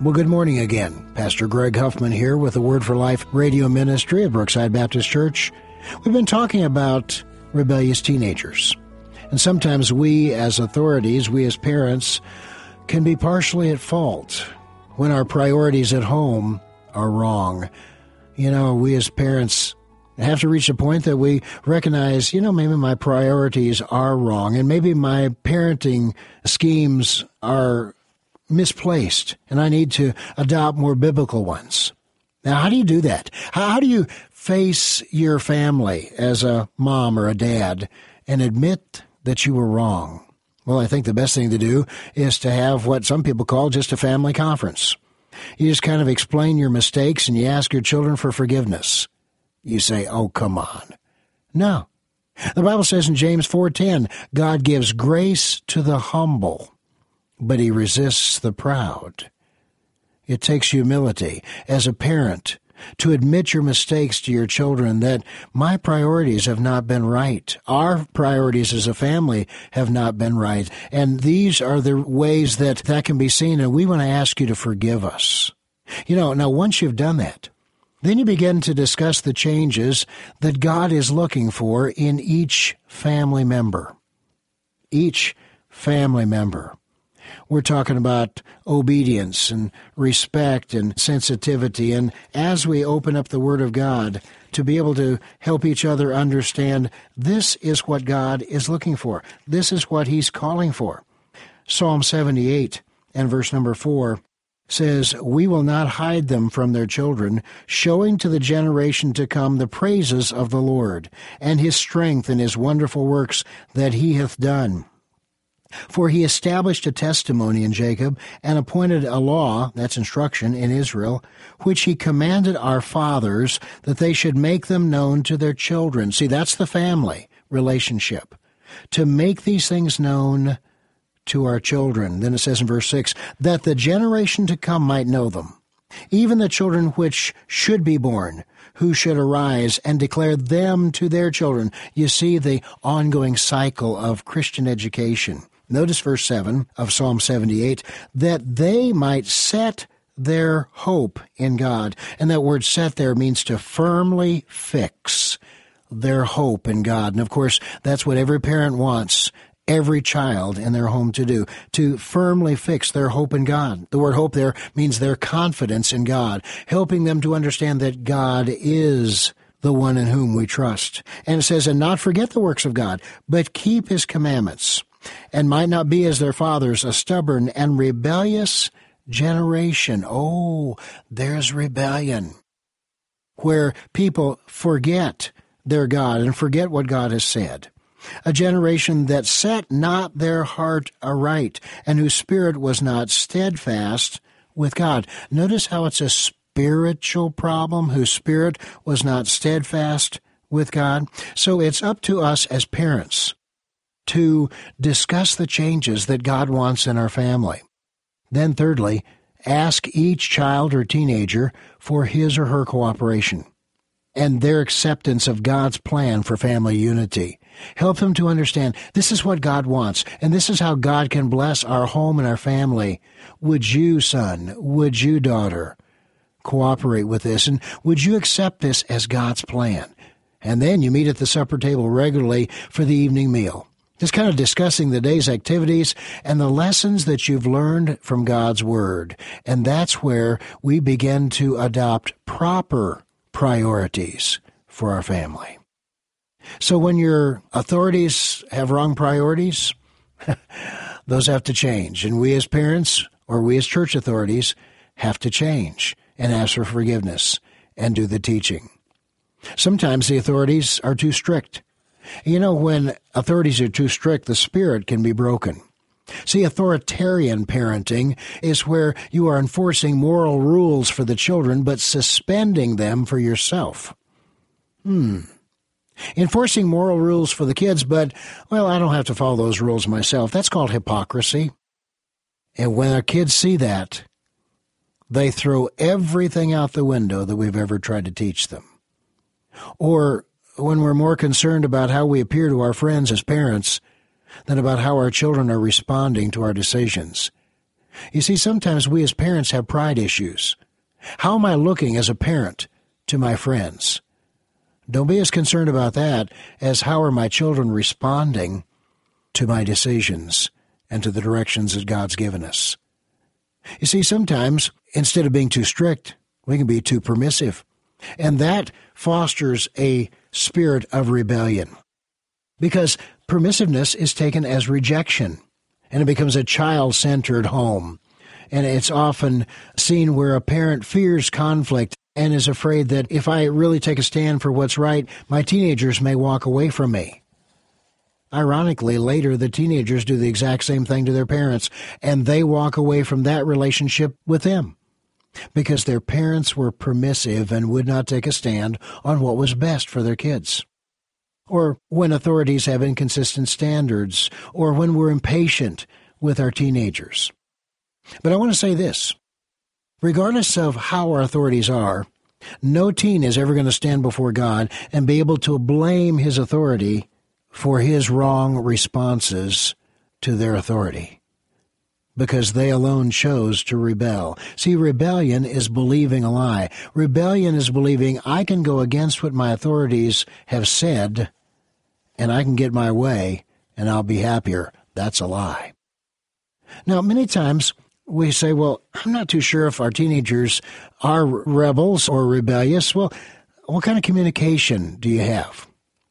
Well, good morning again. Pastor Greg Huffman here with the Word for Life radio ministry at Brookside Baptist Church. We've been talking about rebellious teenagers. And sometimes we as authorities, we as parents, can be partially at fault when our priorities at home are wrong. You know, we as parents have to reach a point that we recognize, maybe my priorities are wrong, and maybe my parenting schemes are misplaced, and I need to adopt more biblical ones. Now, how do you do that? How do you face your family as a mom or a dad and admit that you were wrong? Well, I think the best thing to do is to have what some people call just a family conference. You just kind of explain your mistakes and you ask your children for forgiveness. You say, oh, come on. No. The Bible says in James 4:10, God gives grace to the humble, but he resists the proud. It takes humility as a parent to admit your mistakes to your children, that my priorities have not been right. Our priorities as a family have not been right. And these are the ways that can be seen, and we want to ask you to forgive us. Now once you've done that, then you begin to discuss the changes that God is looking for in each family member. Each family member. We're talking about obedience and respect and sensitivity. And as we open up the Word of God to be able to help each other understand this is what God is looking for. This is what he's calling for. Psalm 78 and verse number 4 says, we will not hide them from their children, showing to the generation to come the praises of the Lord, and his strength and his wonderful works that he hath done. For he established a testimony in Jacob, and appointed a law, that's instruction, in Israel, which he commanded our fathers, that they should make them known to their children. See, that's the family relationship. To make these things known to our children. Then it says in verse 6, that the generation to come might know them, even the children which should be born, who should arise and declare them to their children. You see the ongoing cycle of Christian education. Notice verse 7 of Psalm 78, that they might set their hope in God. And that word set there means to firmly fix their hope in God. And of course, that's what every parent wants every child in their home to do, to firmly fix their hope in God. The word hope there means their confidence in God, helping them to understand that God is the one in whom we trust. And it says, and not forget the works of God, but keep his commandments, and might not be as their fathers, a stubborn and rebellious generation. Oh, there's rebellion, where people forget their God and forget what God has said. A generation that set not their heart aright, and whose spirit was not steadfast with God. Notice how it's a spiritual problem, whose spirit was not steadfast with God. So it's up to us as parents to discuss the changes that God wants in our family. Then thirdly, ask each child or teenager for his or her cooperation and their acceptance of God's plan for family unity. Help them to understand this is what God wants, and this is how God can bless our home and our family. Would you, son, would you, daughter, cooperate with this? And would you accept this as God's plan? And then you meet at the supper table regularly for the evening meal, just kind of discussing the day's activities and the lessons that you've learned from God's Word. And that's where we begin to adopt proper priorities for our family. So when your authorities have wrong priorities, those have to change. And we as parents, or we as church authorities, have to change and ask for forgiveness and do the teaching. Sometimes the authorities are too strict. When authorities are too strict, the spirit can be broken. See, authoritarian parenting is where you are enforcing moral rules for the children, but suspending them for yourself. Enforcing moral rules for the kids, but, I don't have to follow those rules myself. That's called hypocrisy. And when our kids see that, they throw everything out the window that we've ever tried to teach them. Or when we're more concerned about how we appear to our friends as parents than about how our children are responding to our decisions. You see, sometimes we as parents have pride issues. How am I looking as a parent to my friends? Don't be as concerned about that as how are my children responding to my decisions and to the directions that God's given us. You see, sometimes, instead of being too strict, we can be too permissive. And that fosters a spirit of rebellion. Because permissiveness is taken as rejection, and it becomes a child-centered home. And it's often seen where a parent fears conflict and is afraid that if I really take a stand for what's right, my teenagers may walk away from me. Ironically, later, the teenagers do the exact same thing to their parents, and they walk away from that relationship with them because their parents were permissive and would not take a stand on what was best for their kids. Or when authorities have inconsistent standards, or when we're impatient with our teenagers. But I want to say this. Regardless of how our authorities are, no teen is ever going to stand before God and be able to blame his authority for his wrong responses to their authority, because they alone chose to rebel. See, rebellion is believing a lie. Rebellion is believing I can go against what my authorities have said, and I can get my way, and I'll be happier. That's a lie. Now, many times we say, well, I'm not too sure if our teenagers are rebels or rebellious. Well, what kind of communication do you have?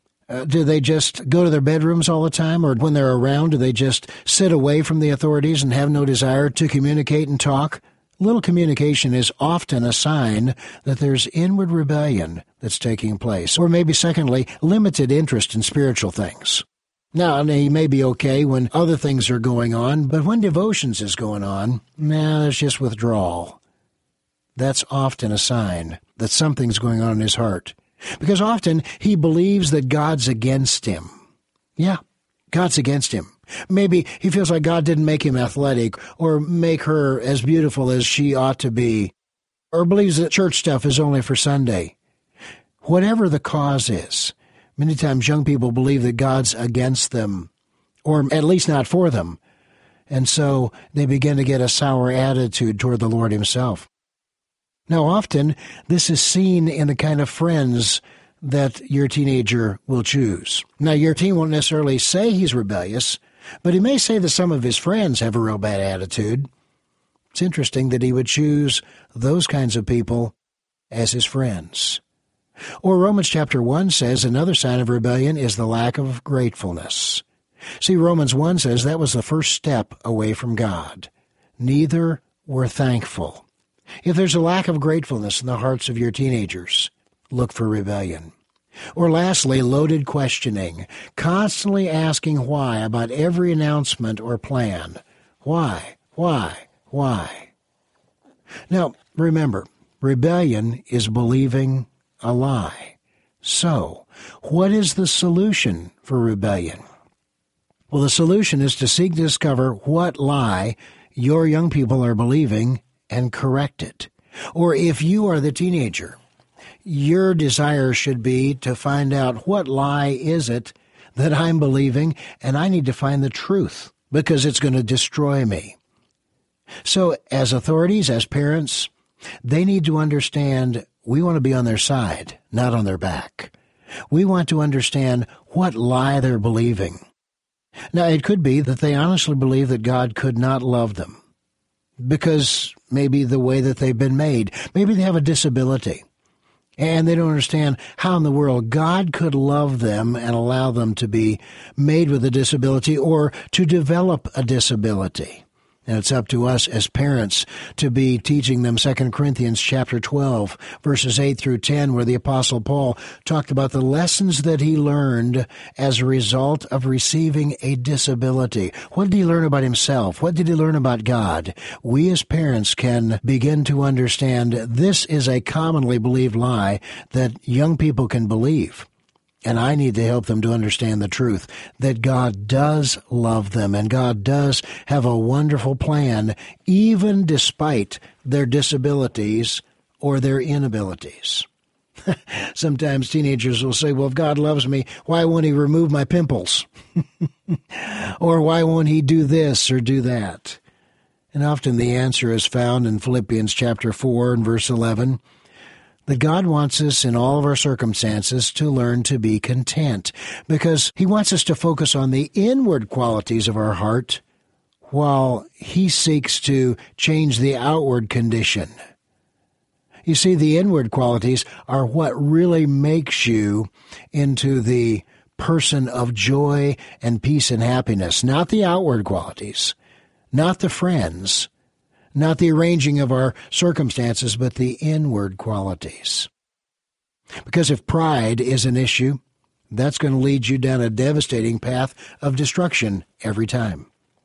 Do they just go to their bedrooms all the time? Or when they're around, do they just sit away from the authorities and have no desire to communicate and talk? Little communication is often a sign that there's inward rebellion that's taking place. Or maybe secondly, limited interest in spiritual things. Now, he may be okay when other things are going on, but when devotions is going on, there's just withdrawal. That's often a sign that something's going on in his heart. Because often he believes that God's against him. Yeah, God's against him. Maybe he feels like God didn't make him athletic or make her as beautiful as she ought to be, or believes that church stuff is only for Sunday. Whatever the cause is, many times young people believe that God's against them, or at least not for them, and so they begin to get a sour attitude toward the Lord himself. Now, often, this is seen in the kind of friends that your teenager will choose. Now, your teen won't necessarily say he's rebellious, but he may say that some of his friends have a real bad attitude. It's interesting that he would choose those kinds of people as his friends. Or Romans chapter 1 says another sign of rebellion is the lack of gratefulness. See, Romans 1 says that was the first step away from God. Neither were thankful. If there's a lack of gratefulness in the hearts of your teenagers, look for rebellion. Or lastly, loaded questioning, constantly asking why about every announcement or plan. Why? Now, remember, rebellion is believing a lie. So, what is the solution for rebellion? Well, the solution is to seek to discover what lie your young people are believing and correct it. Or if you are the teenager, your desire should be to find out what lie is it that I'm believing, and I need to find the truth because it's going to destroy me. So as authorities, as parents, they need to understand we want to be on their side, not on their back. We want to understand what lie they're believing. Now, it could be that they honestly believe that God could not love them because maybe the way that they've been made. Maybe they have a disability, and they don't understand how in the world God could love them and allow them to be made with a disability or to develop a disability. And it's up to us as parents to be teaching them 2 Corinthians chapter 12, verses 8 through 10, where the Apostle Paul talked about the lessons that he learned as a result of receiving a disability. What did he learn about himself? What did he learn about God? We as parents can begin to understand this is a commonly believed lie that young people can believe. And I need to help them to understand the truth, that God does love them and God does have a wonderful plan, even despite their disabilities or their inabilities. Sometimes teenagers will say, well, if God loves me, why won't he remove my pimples? Or why won't he do this or do that? And often the answer is found in Philippians chapter 4 and verse 11, that God wants us in all of our circumstances to learn to be content, because He wants us to focus on the inward qualities of our heart while He seeks to change the outward condition. You see, the inward qualities are what really makes you into the person of joy and peace and happiness, not the outward qualities, not the friends, not the arranging of our circumstances, but the inward qualities. Because if pride is an issue, that's going to lead you down a devastating path of destruction every time.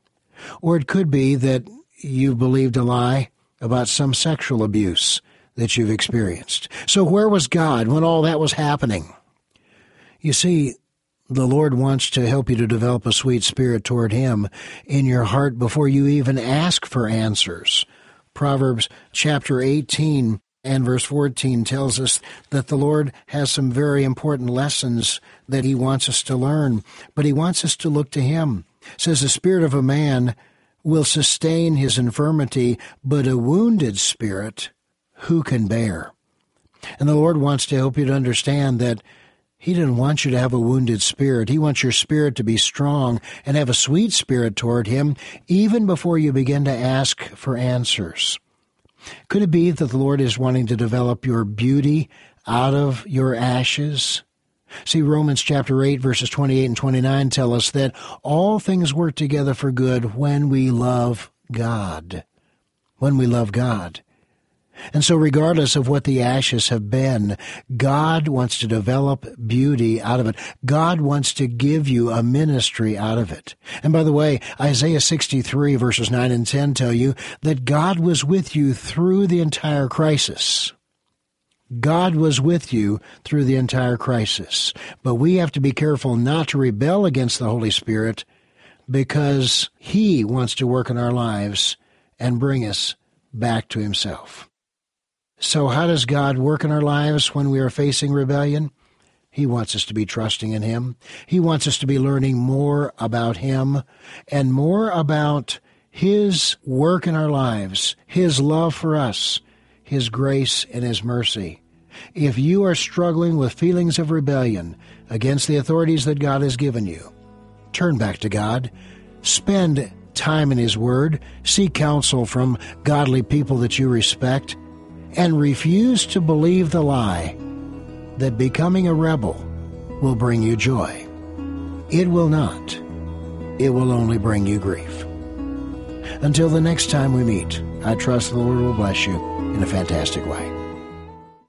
Or it could be that you believed a lie about some sexual abuse that you've experienced. So where was God when all that was happening? You see, the Lord wants to help you to develop a sweet spirit toward Him in your heart before you even ask for answers. Proverbs chapter 18 and verse 14 tells us that the Lord has some very important lessons that He wants us to learn, but He wants us to look to Him. It says, the spirit of a man will sustain his infirmity, but a wounded spirit who can bear? And the Lord wants to help you to understand that He didn't want you to have a wounded spirit. He wants your spirit to be strong and have a sweet spirit toward Him even before you begin to ask for answers. Could it be that the Lord is wanting to develop your beauty out of your ashes? See, Romans chapter 8, verses 28 and 29 tell us that all things work together for good when we love God. When we love God. And so regardless of what the ashes have been, God wants to develop beauty out of it. God wants to give you a ministry out of it. And by the way, Isaiah 63 verses 9 and 10 tell you that God was with you through the entire crisis. God was with you through the entire crisis. But we have to be careful not to rebel against the Holy Spirit, because He wants to work in our lives and bring us back to Himself. So how does God work in our lives when we are facing rebellion? He wants us to be trusting in Him. He wants us to be learning more about Him and more about His work in our lives, His love for us, His grace and His mercy. If you are struggling with feelings of rebellion against the authorities that God has given you, turn back to God. Spend time in His Word. Seek counsel from godly people that you respect. And refuse to believe the lie that becoming a rebel will bring you joy. It will not. It will only bring you grief. Until the next time we meet, I trust the Lord will bless you in a fantastic way.